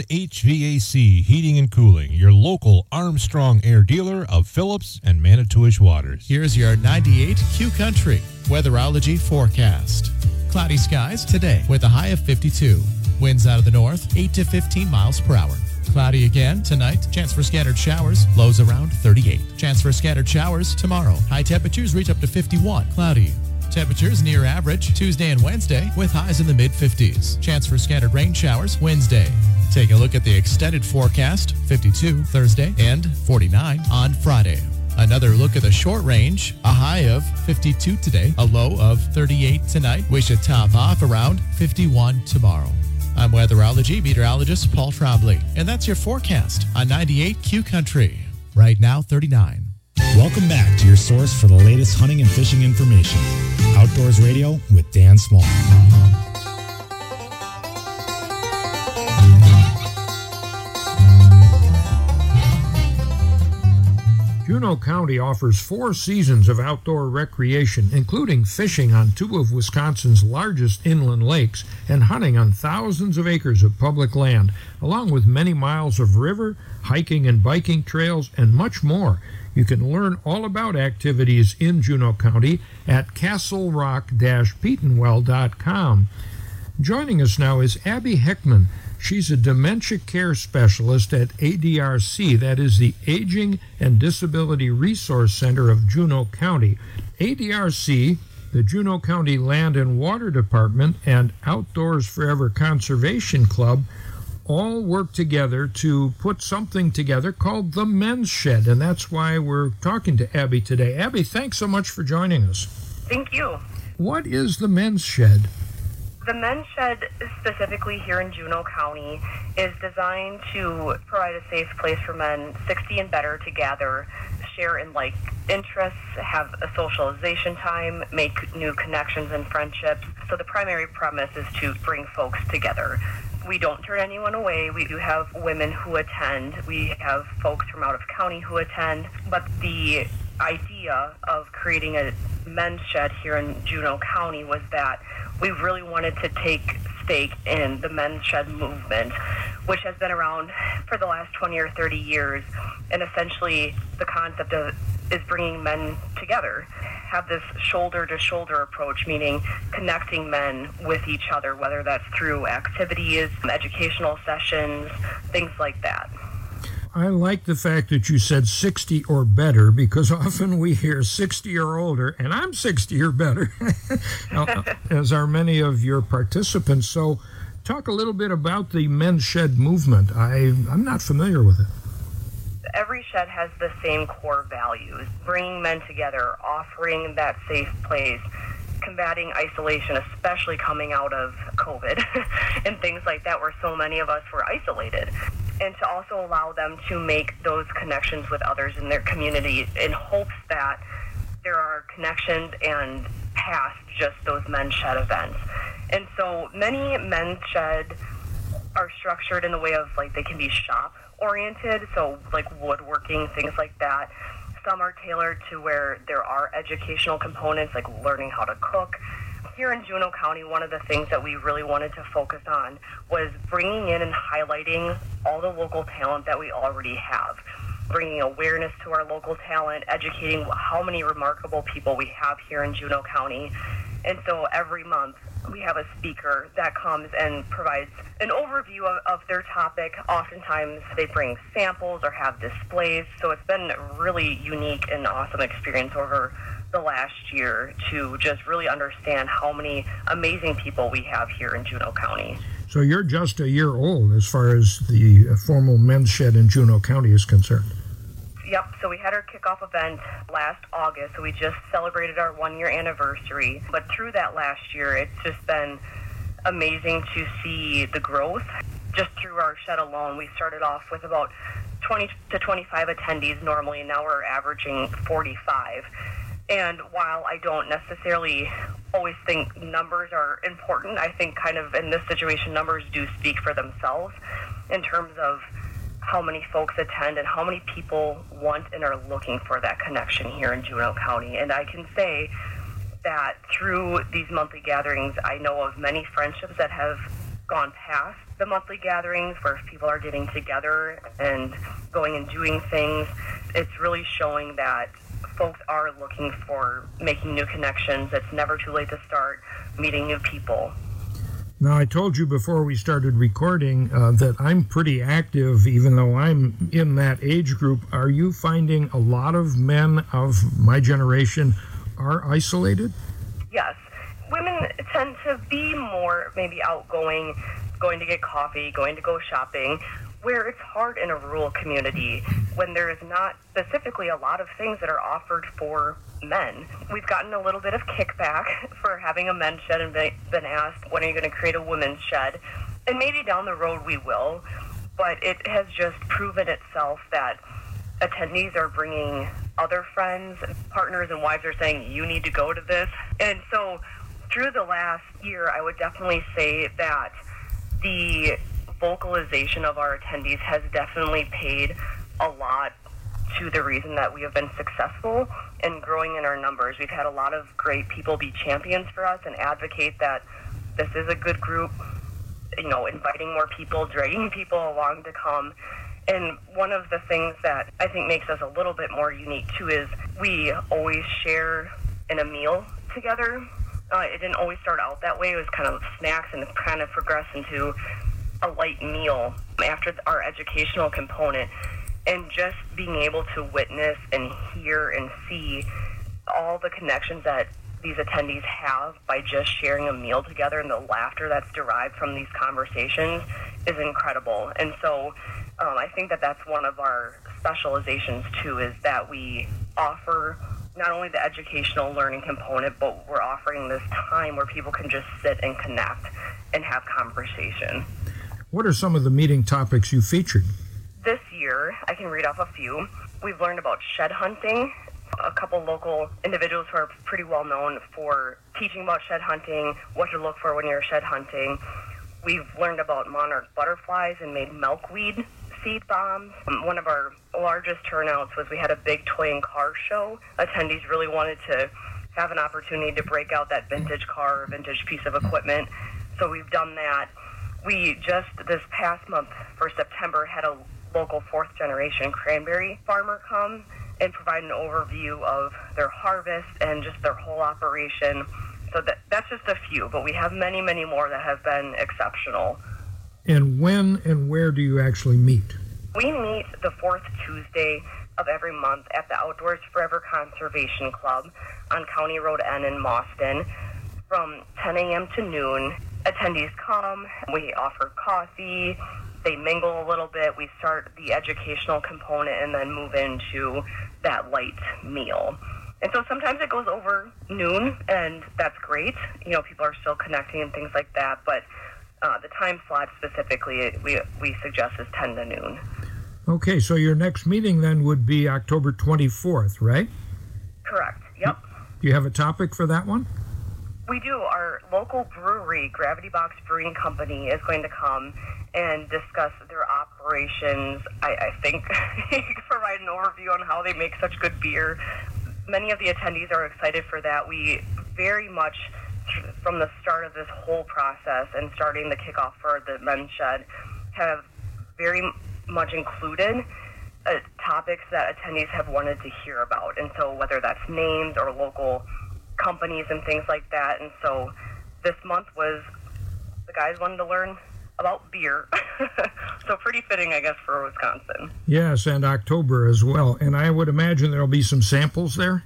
S8: HVAC Heating and Cooling, your local Armstrong Air dealer of Phillips and Manitowish Waters.
S15: Here's your 98 Q Country weatherology forecast. Cloudy skies today with a high of 52. Winds out of the north, 8 to 15 miles per hour. Cloudy again tonight. Chance for scattered showers. Lows around 38. Chance for scattered showers tomorrow. High temperatures reach up to 51. Cloudy. Temperatures near average Tuesday and Wednesday with highs in the mid-50s. Chance for scattered rain showers Wednesday. Take a look at the extended forecast, 52 Thursday and 49 on Friday. Another look at the short range, a high of 52 today, a low of 38 tonight. We should top off around 51 tomorrow. I'm weatherology meteorologist Paul Trombley, and that's your forecast on 98 Q Country. Right now, 39.
S3: Welcome back to your source for the latest hunting and fishing information. Outdoors Radio with Dan Small.
S4: Juneau County offers 4 seasons of outdoor recreation, including fishing on 2 of Wisconsin's largest inland lakes and hunting on thousands of acres of public land, along with many miles of river, hiking and biking trails, and much more. You can learn all about activities in Juneau County at castlerock-petenwell.com. Joining us now is Abby Heckman. She's a dementia care specialist at ADRC, that is the Aging and Disability Resource Center of Juneau County. ADRC, the Juneau County Land and Water Department, and Outdoors Forever Conservation Club all work together to put something together called the Men's Shed, and that's why we're talking to Abby today. Abby, thanks so much for joining us.
S19: Thank you.
S4: What is the Men's Shed?
S19: The Men's Shed, specifically here in Juneau County, is designed to provide a safe place for men 60 and better to gather, share in like interests, have a socialization time, make new connections and friendships. So the primary premise is to bring folks together. We don't turn anyone away. We do have women who attend. We have folks from out of county who attend. But the idea of creating a men's shed here in Juneau County was that we really wanted to take stake in the men's shed movement, which has been around for the last 20 or 30 years. And essentially the concept of is bringing men together, have this shoulder-to-shoulder approach, meaning connecting men with each other, whether that's through activities, educational sessions, things like that.
S4: I like the fact that you said 60 or better, because often we hear 60 or older, and I'm 60 or better, as are many of your participants. So talk a little bit about the Men's Shed movement. I'm not familiar with it.
S19: Every shed has the same core values, bringing men together, offering that safe place, combating isolation, especially coming out of COVID and things like that, where so many of us were isolated, and to also allow them to make those connections with others in their community in hopes that there are connections and past just those men's shed events. And so many men's shed are structured in the way of like they can be shop oriented, so like woodworking, things like that. Some are tailored to where there are educational components like learning how to cook. Here in Juneau County, one of the things that we really wanted to focus on was bringing in and highlighting all the local talent that we already have, bringing awareness to our local talent, educating how many remarkable people we have here in Juneau County. And so every month we have a speaker that comes and provides an overview of their topic. Oftentimes they bring samples or have displays. So it's been a really unique and awesome experience over the last year to just really understand how many amazing people we have here in Juneau County.
S4: So you're just a year old as far as the formal Men's Shed in Juneau County is concerned.
S19: Yep, so we had our kickoff event last August, so we just celebrated our 1-year anniversary. But through that last year, it's just been amazing to see the growth. Just through our shed alone, we started off with about 20 to 25 attendees normally, and now we're averaging 45. And while I don't necessarily always think numbers are important, I think kind of in this situation, numbers do speak for themselves in terms of how many folks attend and how many people want and are looking for that connection here in Juneau County. And I can say that through these monthly gatherings, I know of many friendships that have gone past the monthly gatherings where people are getting together and going and doing things. It's really showing that folks are looking for making new connections. It's never too late to start meeting new people.
S4: Now, I told you before we started recording that I'm pretty active, even though I'm in that age group. Are you finding a lot of men of my generation are isolated?
S19: Yes. Women tend to be more maybe outgoing, going to get coffee, going to go shopping, where it's hard in a rural community when there is not specifically a lot of things that are offered for men. We've gotten a little bit of kickback for having a men's shed and been asked, when are you going to create a women's shed? And maybe down the road we will, but it has just proven itself that attendees are bringing other friends, partners, and wives are saying, you need to go to this. And so through the last year, I would definitely say that the vocalization of our attendees has definitely paid a lot to the reason that we have been successful in growing in our numbers. We've had a lot of great people be champions for us and advocate that this is a good group, you know, inviting more people, dragging people along to come. And one of the things that I think makes us a little bit more unique too is we always share in a meal together. It didn't always start out that way. It was kind of snacks and kind of progressed into a light meal after our educational component. And just being able to witness and hear and see all the connections that these attendees have by just sharing a meal together and the laughter that's derived from these conversations is incredible. And so I think that that's one of our specializations too, is that we offer not only the educational learning component, but we're offering this time where people can just sit and connect and have conversation.
S4: What are some of the meeting topics you featured?
S19: This year, I can read off a few. We've learned about shed hunting. A couple local individuals who are pretty well known for teaching about shed hunting, what to look for when you're shed hunting. We've learned about monarch butterflies and made milkweed seed bombs. One of our largest turnouts was we had a big toy and car show. Attendees really wanted to have an opportunity to break out that vintage car or vintage piece of equipment. So we've done that. We just this past month for September had a local fourth generation cranberry farmer come and provide an overview of their harvest and just their whole operation. So that's just a few, but we have many, many more that have been exceptional.
S4: And when and where do you actually meet?
S19: We meet the fourth Tuesday of every month at the Outdoors Forever Conservation Club on County Road N in Mauston from 10 a.m. to noon. Attendees come, we offer coffee, they mingle a little bit, we start the educational component and then move into that light meal. And so sometimes it goes over noon, and that's great. You know, people are still connecting and things like that, but the time slot specifically we suggest is 10 to noon.
S4: Okay, so your next meeting then would be October 24th, right?
S19: Correct, yep.
S4: Do you have a topic for that one?
S19: We do. Our local brewery, Gravity Box Brewing Company, is going to come and discuss their operations. I think provide an overview on how they make such good beer. Many of the attendees are excited for that. We very much, from the start of this whole process and starting the kickoff for the Men's Shed, have very much included topics that attendees have wanted to hear about. And so whether that's names or local companies and things like that. And so this month was the guys wanted to learn about beer. So pretty fitting, I guess, for Wisconsin. Yes,
S4: and October as well. And I would imagine there'll be some samples there?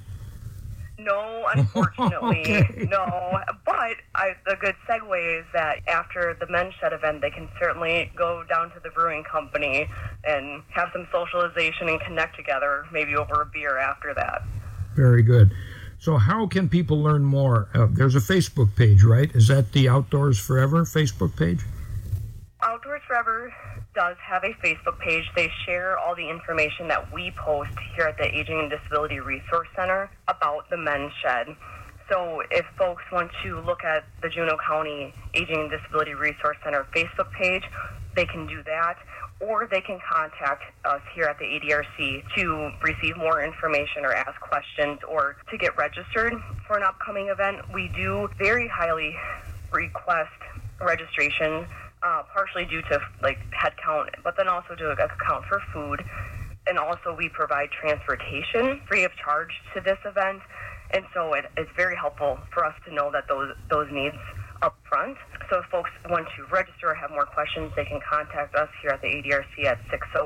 S19: No, unfortunately,
S4: Okay.
S19: no. But the good segue is that after the Men's Shed event, they can certainly go down to the brewing company and have some socialization and connect together, maybe over a beer after that.
S4: Very good. So how can people learn more? There's a Facebook page, right? Is that the Outdoors Forever Facebook page?
S19: Outdoors Forever does have a Facebook page. They share all the information that we post here at the Aging and Disability Resource Center about the Men's Shed. So if folks want to look at the Juneau County Aging and Disability Resource Center Facebook page, they can do that. Or they can contact us here at the ADRC to receive more information or ask questions or to get registered for an upcoming event. We do very highly request registration, partially due to head count, but then also to account for food. And also we provide transportation free of charge to this event. And so it's very helpful for us to know that those needs up front. So if folks want to register or have more questions, they can contact us here at the ADRC at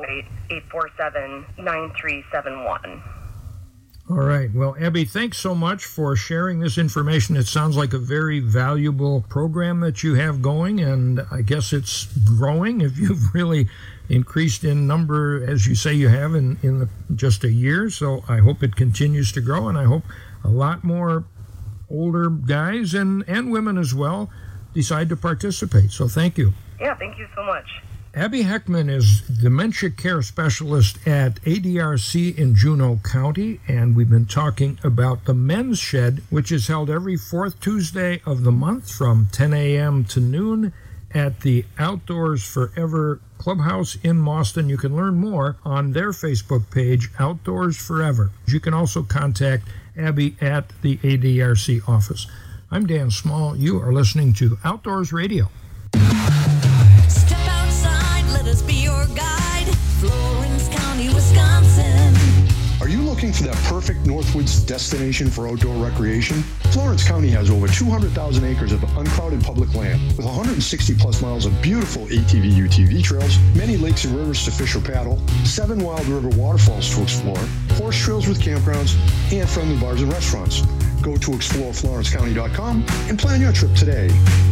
S19: 608-847-9371.
S4: All right. Well, Abby, thanks so much for sharing this information. It sounds like a very valuable program that you have going, and I guess it's growing if you've really increased in number, as you say you have in just a year. So I hope it continues to grow, and I hope a lot more older guys and women as well decide to participate. So thank you.
S19: Yeah, thank you so much.
S4: Abby Heckman is dementia care specialist at ADRC in Juneau County, and we've been talking about the Men's Shed, which is held every fourth Tuesday of the month from 10 a.m. to noon at the Outdoors Forever Clubhouse in Mauston. You can learn more on their Facebook page, Outdoors Forever. You can also contact Abby at the ADRC office. I'm Dan Small. You are listening to Outdoors Radio.
S9: Step outside, let us be your guide. Florence County, Wisconsin.
S7: Are you looking for that perfect Northwoods destination for outdoor recreation? Florence County has over 200,000 acres of uncrowded public land with 160 plus miles of beautiful ATV UTV trails, many lakes and rivers to fish or paddle, 7 wild river waterfalls to explore, horse trails with campgrounds, and friendly bars and restaurants. Go to exploreflorencecounty.com and plan your trip today.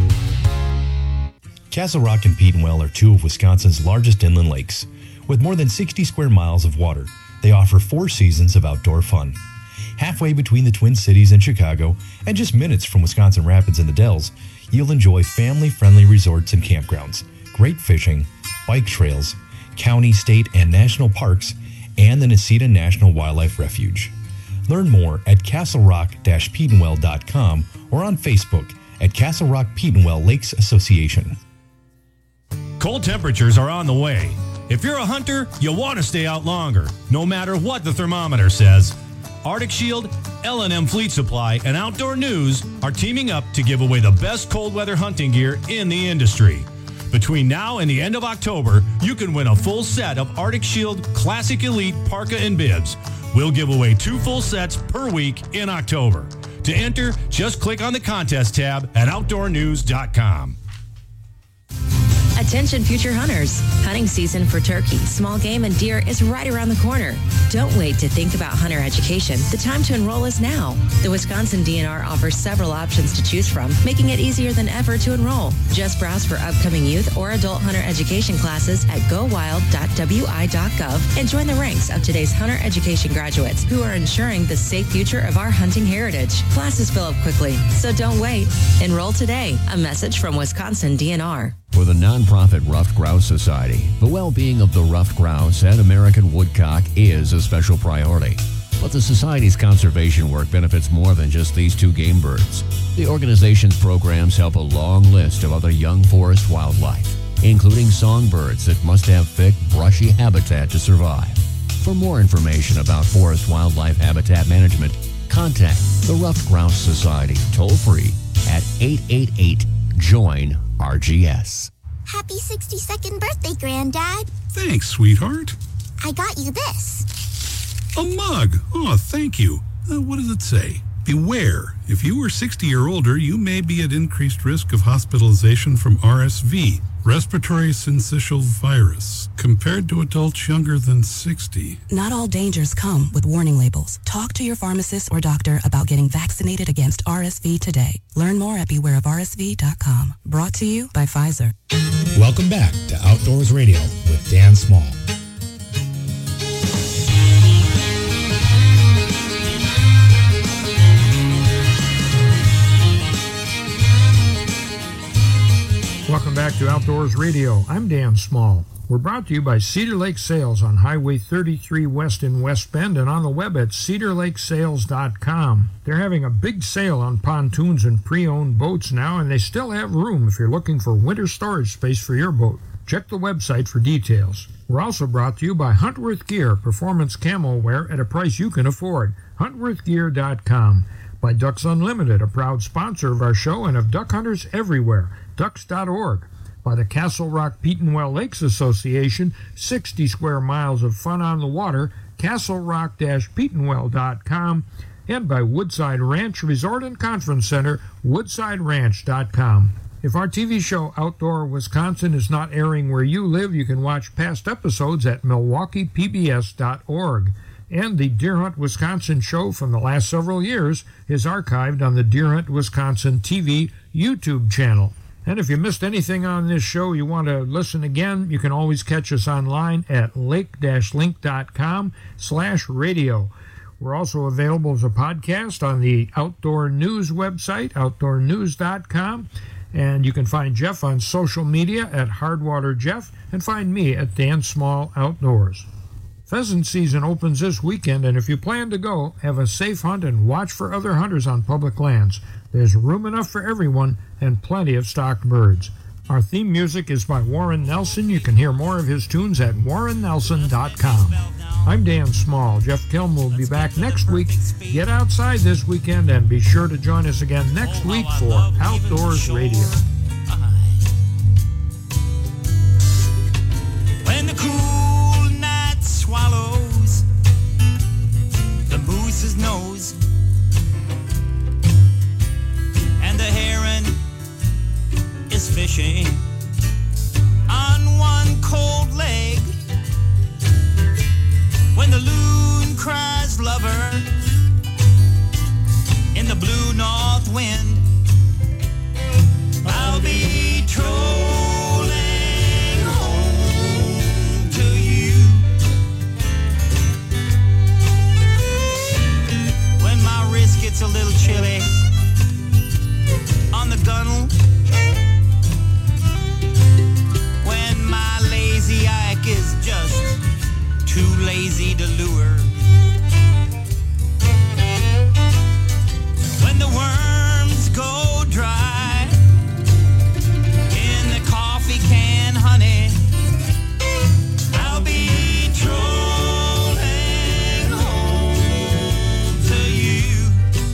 S6: Castle Rock and Petenwell are two of Wisconsin's largest inland lakes. With more than 60 square miles of water, they offer 4 seasons of outdoor fun. Halfway between the Twin Cities and Chicago, and just minutes from Wisconsin Rapids and the Dells, you'll enjoy family-friendly resorts and campgrounds, great fishing, bike trails, county, state, and national parks, and the Necedah National Wildlife Refuge. Learn more at castlerock-petenwell.com or on Facebook at Castle Rock Petenwell Lakes Association.
S5: Cold temperatures are on the way. If you're a hunter, you want to stay out longer, no matter what the thermometer says. Arctic Shield, L&M Fleet Supply, and Outdoor News are teaming up to give away the best cold weather hunting gear in the industry. Between now and the end of October, you can win a full set of Arctic Shield Classic Elite Parka and Bibs. We'll give away 2 full sets per week in October. To enter, just click on the contest tab at outdoornews.com.
S18: Attention future hunters. Hunting season for turkey, small game, and deer is right around the corner. Don't wait to think about hunter education. The time to enroll is now. The Wisconsin DNR offers several options to choose from, making it easier than ever to enroll. Just browse for upcoming youth or adult hunter education classes at gowild.wi.gov and join the ranks of today's hunter education graduates who are ensuring the safe future of our hunting heritage. Classes fill up quickly, so don't wait. Enroll today. A message from Wisconsin DNR.
S17: For the nonprofit Ruffed Grouse Society, the well-being of the ruffed grouse and American woodcock is a special priority. But the Society's conservation work benefits more than just these 2 game birds. The organization's programs help a long list of other young forest wildlife, including songbirds that must have thick, brushy habitat to survive. For more information about forest wildlife habitat management, contact the Ruffed Grouse Society toll-free at 888-JOIN-RGS.
S20: Happy 62nd birthday, Granddad.
S21: Thanks, sweetheart.
S20: I got you this.
S21: A mug. Oh, thank you. What does it say? Beware. If you are 60 or older, you may be at increased risk of hospitalization from RSV, respiratory syncytial virus, compared to adults younger than 60.
S22: Not all dangers come with warning labels. Talk to your pharmacist or doctor about getting vaccinated against RSV today. Learn more at bewareofrsv.com. Brought to you by Pfizer.
S3: Welcome back to Outdoors Radio with Dan Small.
S4: Welcome back to Outdoors Radio. I'm Dan Small. We're brought to you by Cedar Lake Sales on Highway 33 West in West Bend and on the web at cedarlakesales.com. They're having a big sale on pontoons and pre-owned boats now, and they still have room if you're looking for winter storage space for your boat. Check the website for details. We're also brought to you by Huntworth Gear, performance camo wear at a price you can afford. HuntworthGear.com. By Ducks Unlimited, a proud sponsor of our show and of duck hunters everywhere. Ducks.org. By the Castle Rock Petenwell Lakes Association, 60 square miles of fun on the water, castlerock-petenwell.com. And by Woodside Ranch Resort and Conference Center, woodsideranch.com. If our TV show Outdoor Wisconsin is not airing where you live, you can watch past episodes at milwaukeepbs.org. And the Deer Hunt Wisconsin show from the last several years is archived on the Deer Hunt Wisconsin TV YouTube channel. And if you missed anything on this show, you want to listen again, you can always catch us online at lake-link.com/radio. We're also available as a podcast on the Outdoor News website, outdoornews.com. And you can find Jeff on social media at Hardwater Jeff and find me at Dan Small Outdoors. Pheasant season opens this weekend, and if you plan to go, have a safe hunt and watch for other hunters on public lands. There's room enough for everyone and plenty of stocked birds. Our theme music is by Warren Nelson. You can hear more of his tunes at warrennelson.com. I'm Dan Small. Jeff Kelm will be back next week. Get outside this weekend and be sure to join us again next week for Outdoors Radio.
S1: When the cool night swallows the moose's nose and the heron is fishing on one cold leg, when the loon cries lover in the blue north wind, I'll be trolling home to you. When my wrist gets a little chilly on the gunnel, when my lazy ike is just too lazy to lure, when the worms go dry in the coffee can, honey, I'll be trolling home to you.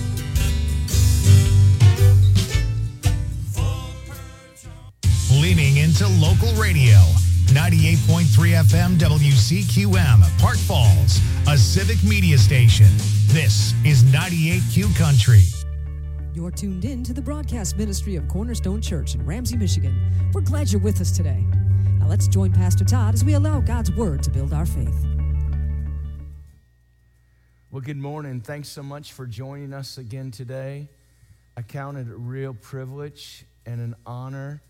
S2: Leaning into local radio. 98.3 FM WCQM, Park Falls, a civic media station. This is 98Q Country.
S23: You're tuned in to the broadcast ministry of Cornerstone Church in Ramsey, Michigan. We're glad you're with us today. Now let's join Pastor Todd as we allow God's Word to build our faith.
S24: Well, good morning. Thanks so much for joining us again today. I count it a real privilege and an honor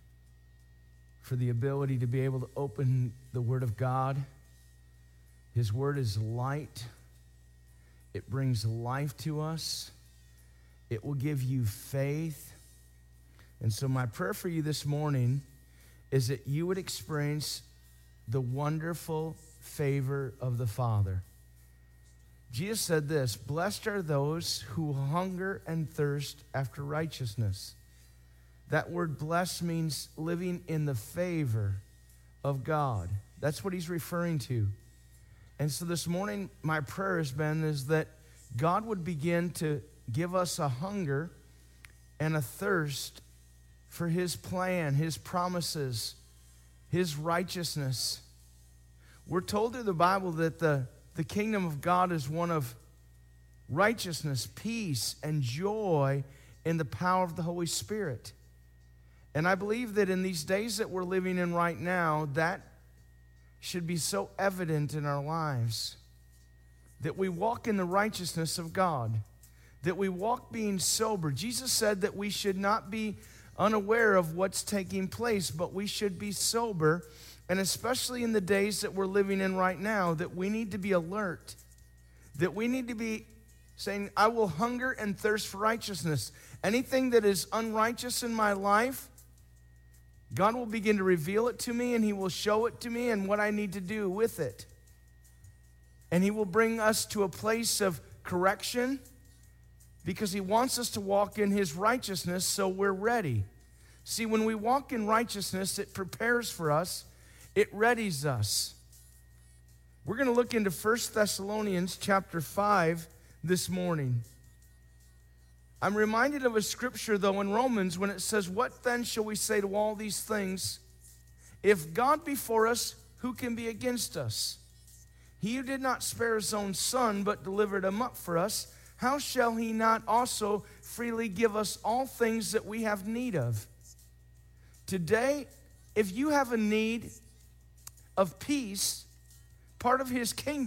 S24: for the ability to be able to open the Word of God. His Word is light. It brings life to us. It will give you faith. And so my prayer for you this morning is that you would experience the wonderful favor of the Father. Jesus said this, "Blessed are those who hunger and thirst after righteousness." That word blessed means living in the favor of God. That's what he's referring to. And so this morning, my prayer has been is that God would begin to give us a hunger and a thirst for his plan, his promises, his righteousness. We're told through the Bible that the kingdom of God is one of righteousness, peace, and joy in the power of the Holy Spirit. And I believe that in these days that we're living in right now, that should be so evident in our lives. That we walk in the righteousness of God. That we walk being sober. Jesus said that we should not be unaware of what's taking place, but we should be sober. And especially in the days that we're living in right now, that we need to be alert. That we need to be saying, I will hunger and thirst for righteousness. Anything that is unrighteous in my life, God will begin to reveal it to me, and he will show it to me and what I need to do with it. And he will bring us to a place of correction because he wants us to walk in his righteousness so we're ready. See, when we walk in righteousness, it prepares for us. It readies us. We're going to look into 1 Thessalonians chapter 5 this morning. I'm reminded of a scripture, though, in Romans when it says, "What then shall we say to all these things? If God be for us, who can be against us? He who did not spare his own son, but delivered him up for us, how shall he not also freely give us all things that we have need of?" Today, if you have a need of peace, part of his kingdom,